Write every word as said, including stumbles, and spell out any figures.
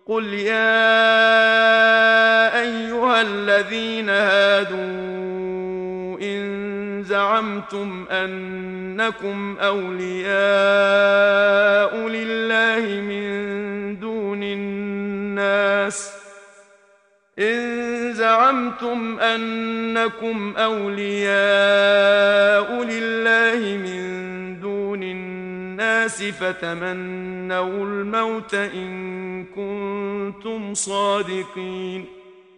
قل يا أيها الذين هادوا إن زعمتم أنكم أولياء لله من دون الناس إن زعمتم أنكم أولياء لله من دون الناس فتمنوا الموت إن كنتم صادقين